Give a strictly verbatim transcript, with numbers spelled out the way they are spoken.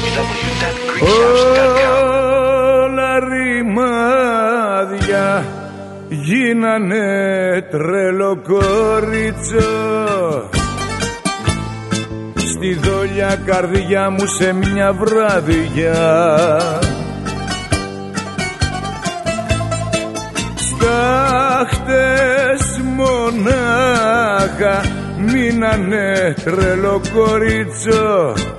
Όλα ρημάδια γίνανε τρελό κόριτσο. Στη δόλια καρδιά μου σε μια βράδια, στάχτες μονάχα μείνανε τρελό κορίτσο.